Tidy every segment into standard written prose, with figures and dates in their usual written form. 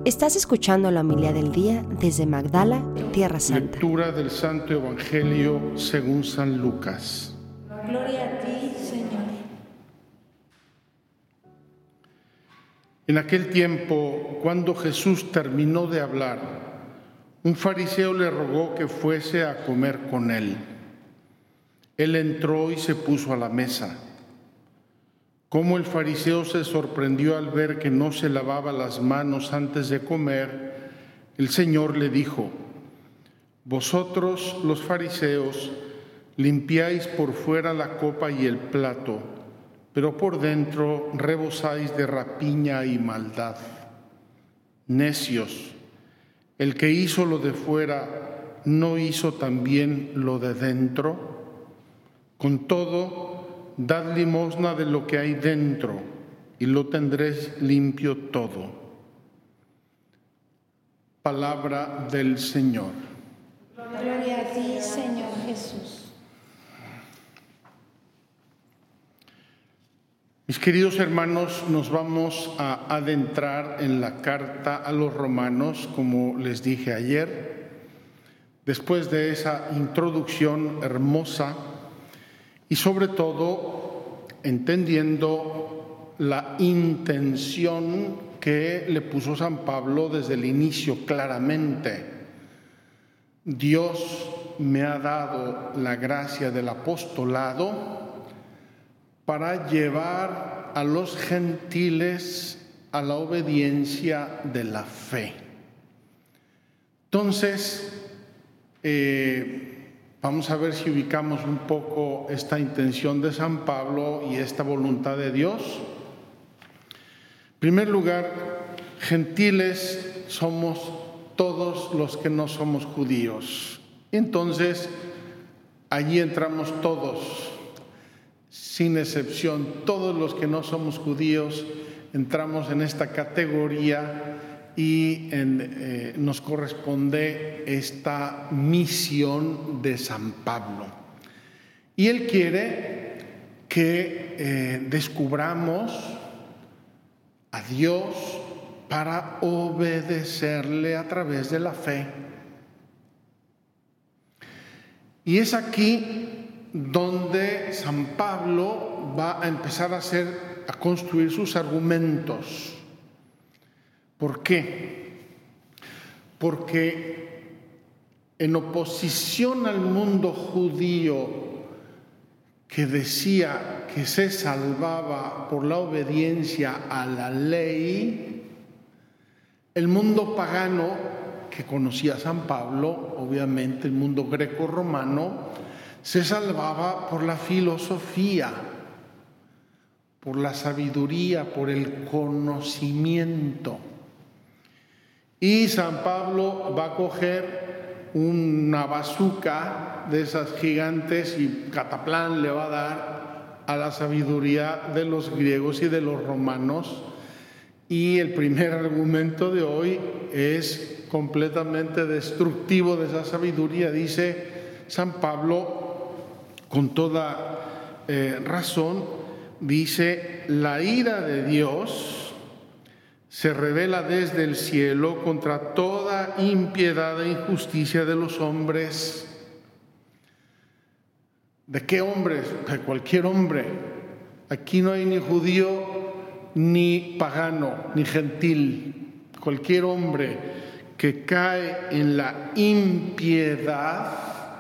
Estás escuchando la homilía del día desde Magdala, Tierra Santa. Lectura del Santo Evangelio según San Lucas. Gloria a ti, Señor. En aquel tiempo, cuando Jesús terminó de hablar, un fariseo le rogó que fuese a comer con él. Él entró y se puso a la mesa. Como el fariseo se sorprendió al ver que no se lavaba las manos antes de comer, el Señor le dijo: Vosotros, los fariseos, limpiáis por fuera la copa y el plato, pero por dentro rebosáis de rapiña y maldad. Necios, el que hizo lo de fuera, ¿no hizo también lo de dentro? Con todo, dad limosna de lo que hay dentro, y lo tendréis limpio todo. Palabra del Señor. Gloria a ti, Señor Jesús. Mis queridos hermanos, nos vamos a adentrar en la carta a los romanos, como les dije ayer. Después de esa introducción hermosa, y sobre todo entendiendo la intención que le puso San Pablo desde el inicio claramente. Dios me ha dado la gracia del apostolado para llevar a los gentiles a la obediencia de la fe. Entonces, vamos a ver si ubicamos un poco esta intención de San Pablo y esta voluntad de Dios. En primer lugar, gentiles somos todos los que no somos judíos. Entonces, allí entramos todos, sin excepción. Todos los que no somos judíos entramos en esta categoría y nos corresponde esta misión de San Pablo. Y él quiere que descubramos a Dios para obedecerle a través de la fe. Y es aquí donde San Pablo va a empezar a construir sus argumentos. ¿Por qué? Porque en oposición al mundo judío que decía que se salvaba por la obediencia a la ley, el mundo pagano que conocía a San Pablo, obviamente el mundo greco-romano, se salvaba por la filosofía, por la sabiduría, por el conocimiento. Y San Pablo va a coger una bazuca de esas gigantes y cataplán le va a dar a la sabiduría de los griegos y de los romanos. Y el primer argumento de hoy es completamente destructivo de esa sabiduría. Dice San Pablo, con toda razón, dice: la ira de Dios se revela desde el cielo contra toda impiedad e injusticia de los hombres. ¿De qué hombres? De cualquier hombre. Aquí no hay ni judío, ni pagano, ni gentil. Cualquier hombre que cae en la impiedad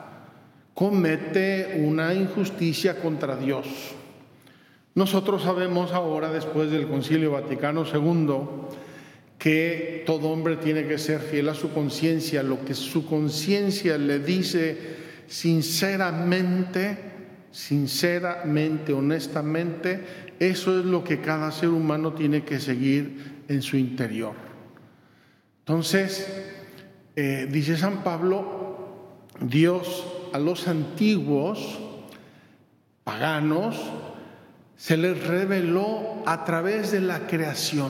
comete una injusticia contra Dios. Nosotros sabemos ahora, después del Concilio Vaticano II, que todo hombre tiene que ser fiel a su conciencia. Lo que su conciencia le dice sinceramente, honestamente, eso es lo que cada ser humano tiene que seguir en su interior. Entonces, dice San Pablo, Dios a los antiguos paganos se les reveló a través de la creación,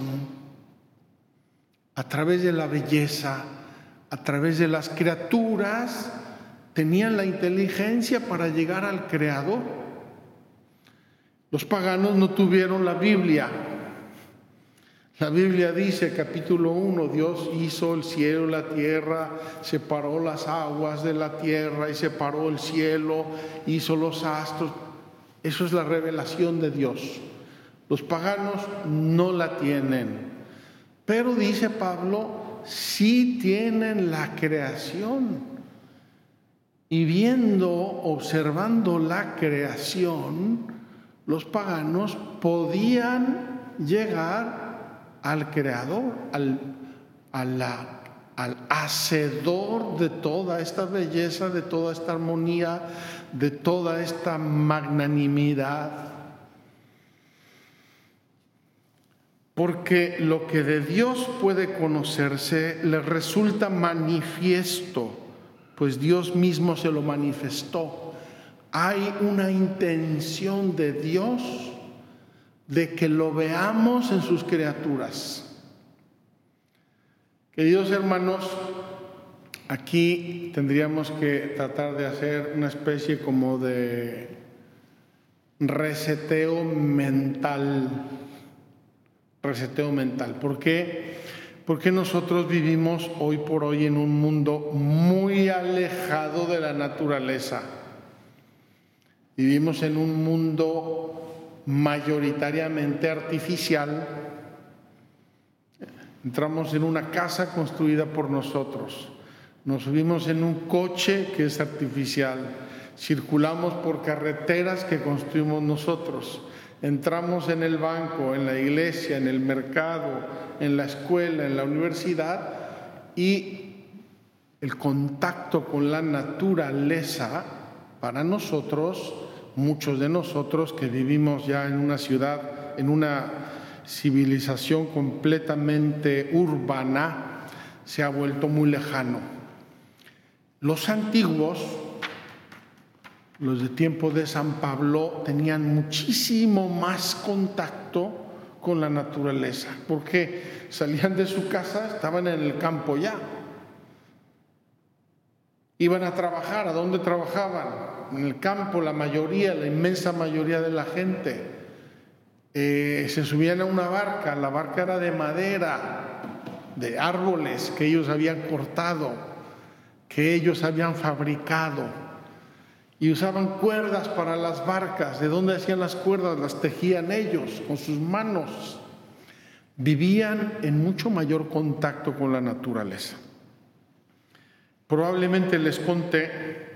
a través de la belleza, a través de las criaturas. Tenían la inteligencia para llegar al Creador. Los paganos no tuvieron la Biblia. La Biblia dice, capítulo 1, Dios hizo el cielo y la tierra, separó las aguas de la tierra y separó el cielo, hizo los astros. Eso es la revelación de Dios. Los paganos no la tienen. Pero dice Pablo, sí tienen la creación. Y viendo, observando la creación, los paganos podían llegar al Creador, al hacedor de toda esta belleza, de toda esta armonía, de toda esta magnanimidad. Porque lo que de Dios puede conocerse le resulta manifiesto, pues Dios mismo se lo manifestó. Hay una intención de Dios de que lo veamos en sus criaturas. Queridos hermanos, aquí tendríamos que tratar de hacer una especie como de reseteo mental. ¿Por qué? Porque nosotros vivimos hoy por hoy en un mundo muy alejado de la naturaleza. Vivimos en un mundo mayoritariamente artificial. Entramos en una casa construida por nosotros, nos subimos en un coche que es artificial, circulamos por carreteras que construimos nosotros, entramos en el banco, en la iglesia, en el mercado, en la escuela, en la universidad, y el contacto con la naturaleza para nosotros, muchos de nosotros que vivimos ya en una ciudad, en una civilización completamente urbana, se ha vuelto muy lejano. Los antiguos, los de tiempo de San Pablo, tenían muchísimo más contacto con la naturaleza, porque salían de su casa, estaban en el campo ya. Iban a trabajar. ¿A dónde trabajaban? En el campo. La inmensa mayoría de la gente. Se subían a una barca. La barca era de madera, de árboles que ellos habían cortado, que ellos habían fabricado. Y usaban cuerdas para las barcas. ¿De dónde hacían las cuerdas? Las tejían ellos con sus manos. Vivían en mucho mayor contacto con la naturaleza. Probablemente les conté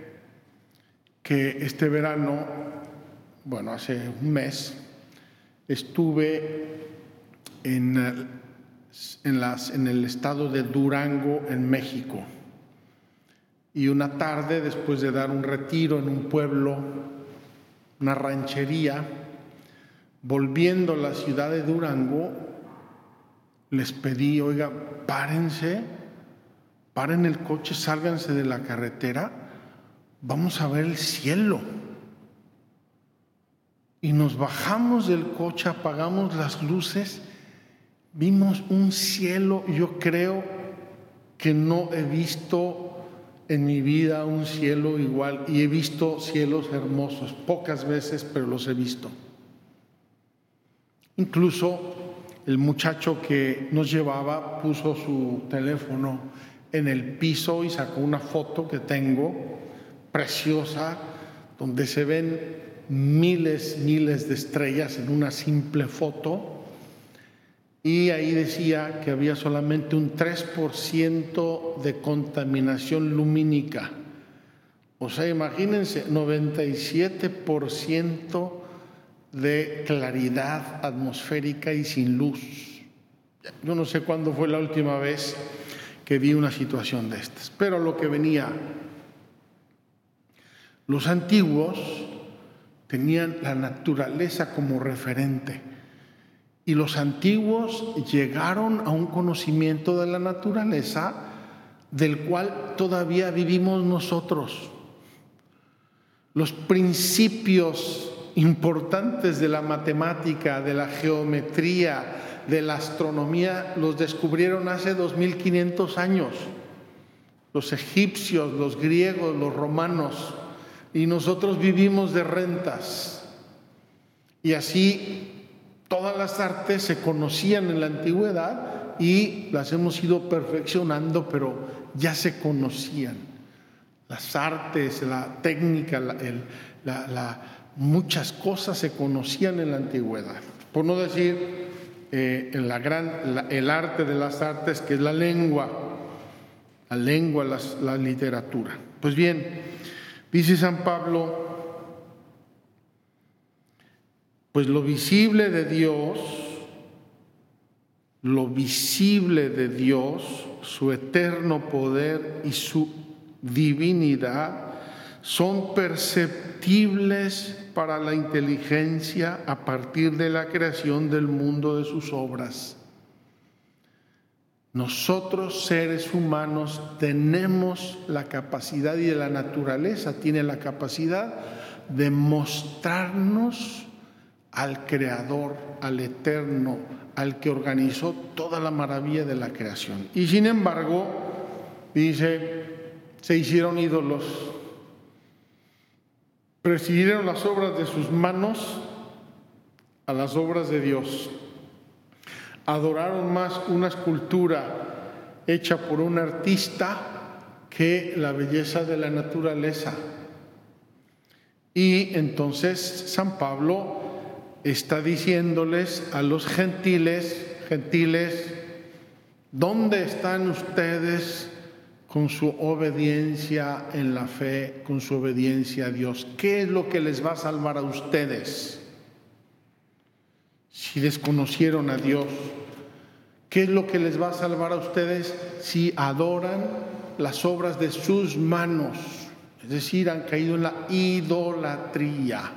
que este verano, hace un mes, estuve en el estado de Durango, en México. Y una tarde, después de dar un retiro en un pueblo, una ranchería, volviendo a la ciudad de Durango, les pedí, paren el coche, sálganse de la carretera, vamos a ver el cielo. Y nos bajamos del coche, apagamos las luces, vimos un cielo, yo creo que no he visto en mi vida un cielo igual, y he visto cielos hermosos, pocas veces, pero los he visto. Incluso el muchacho que nos llevaba puso su teléfono en el piso y sacó una foto que tengo, preciosa, donde se ven miles de estrellas en una simple foto. Y ahí decía que había solamente un 3% de contaminación lumínica. O sea, imagínense, 97% de claridad atmosférica y sin luz. Yo no sé cuándo fue la última vez que vi una situación de estas. Pero lo que venía, los antiguos tenían la naturaleza como referente. Y los antiguos llegaron a un conocimiento de la naturaleza del cual todavía vivimos nosotros. Los principios importantes de la matemática, de la geometría, de la astronomía, los descubrieron hace 2500 años. Los egipcios, los griegos, los romanos, y nosotros vivimos de rentas. Y así Todas las artes se conocían en la antigüedad y las hemos ido perfeccionando, pero ya se conocían. Las artes, la técnica, muchas cosas se conocían en la antigüedad. Por no decir el arte de las artes, que es la lengua, la literatura. Pues bien, dice San Pablo, pues lo visible de Dios, su eterno poder y su divinidad son perceptibles para la inteligencia a partir de la creación del mundo de sus obras. Nosotros, seres humanos, tenemos la capacidad, y la naturaleza tiene la capacidad de mostrarnos al Creador, al Eterno, al que organizó toda la maravilla de la creación. Y sin embargo, dice, se hicieron ídolos, prefirieron las obras de sus manos a las obras de Dios. Adoraron más una escultura hecha por un artista que la belleza de la naturaleza. Y entonces San Pablo está diciéndoles a los gentiles, ¿dónde están ustedes con su obediencia en la fe, con su obediencia a Dios? ¿Qué es lo que les va a salvar a ustedes? Si desconocieron a Dios, ¿qué es lo que les va a salvar a ustedes si adoran las obras de sus manos? Es decir, han caído en la idolatría.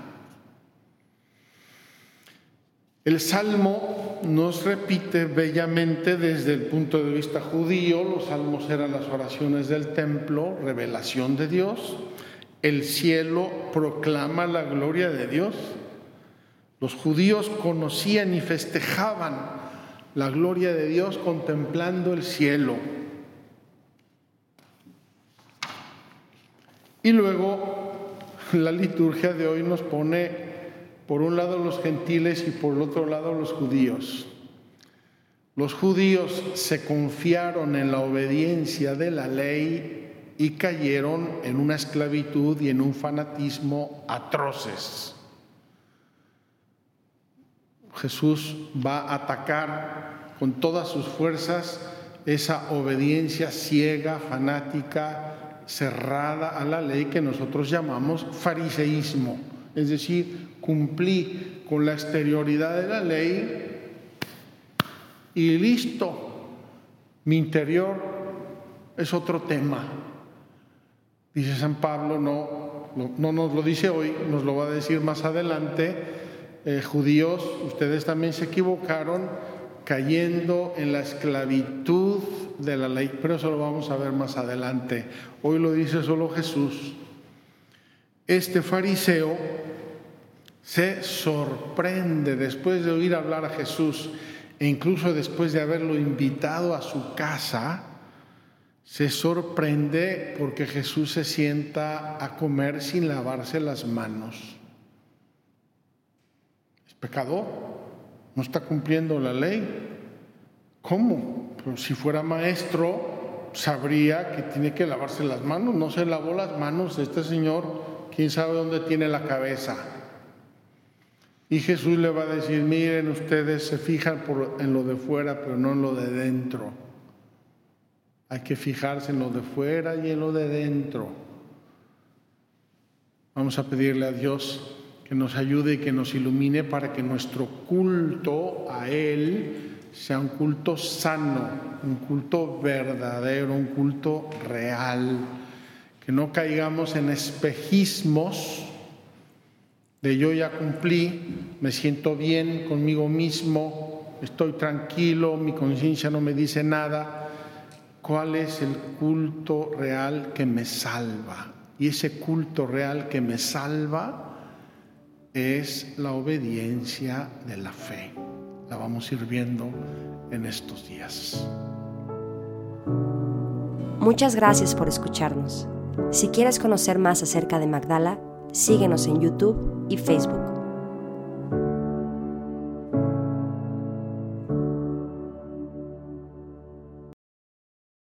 El Salmo nos repite bellamente desde el punto de vista judío. Los salmos eran las oraciones del templo, revelación de Dios. El cielo proclama la gloria de Dios. Los judíos conocían y festejaban la gloria de Dios contemplando el cielo. Y luego la liturgia de hoy nos pone por un lado los gentiles y por el otro lado los judíos. Los judíos se confiaron en la obediencia de la ley y cayeron en una esclavitud y en un fanatismo atroces. Jesús va a atacar con todas sus fuerzas esa obediencia ciega, fanática, cerrada a la ley que nosotros llamamos fariseísmo. Es decir, cumplí con la exterioridad de la ley y listo. Mi interior es otro tema. Dice San Pablo, no nos lo dice hoy, nos lo va a decir más adelante. Judíos, ustedes también se equivocaron cayendo en la esclavitud de la ley, pero eso lo vamos a ver más adelante. Hoy lo dice solo Jesús. Este fariseo se sorprende después de oír hablar a Jesús e incluso después de haberlo invitado a su casa, se sorprende porque Jesús se sienta a comer sin lavarse las manos. ¿Es pecador? ¿No está cumpliendo la ley? ¿Cómo? Pero si fuera maestro, sabría que tiene que lavarse las manos. No se lavó las manos este señor. ¿Quién sabe dónde tiene la cabeza? Y Jesús le va a decir, miren, ustedes se fijan en lo de fuera, pero no en lo de dentro. Hay que fijarse en lo de fuera y en lo de dentro. Vamos a pedirle a Dios que nos ayude y que nos ilumine para que nuestro culto a Él sea un culto sano, un culto verdadero, un culto real. Que no caigamos en espejismos de yo ya cumplí, me siento bien conmigo mismo, estoy tranquilo, mi conciencia no me dice nada. ¿Cuál es el culto real que me salva? Y ese culto real que me salva es la obediencia de la fe. La vamos a ir viendo en estos días. Muchas gracias por escucharnos. Si quieres conocer más acerca de Magdala, síguenos en YouTube y Facebook.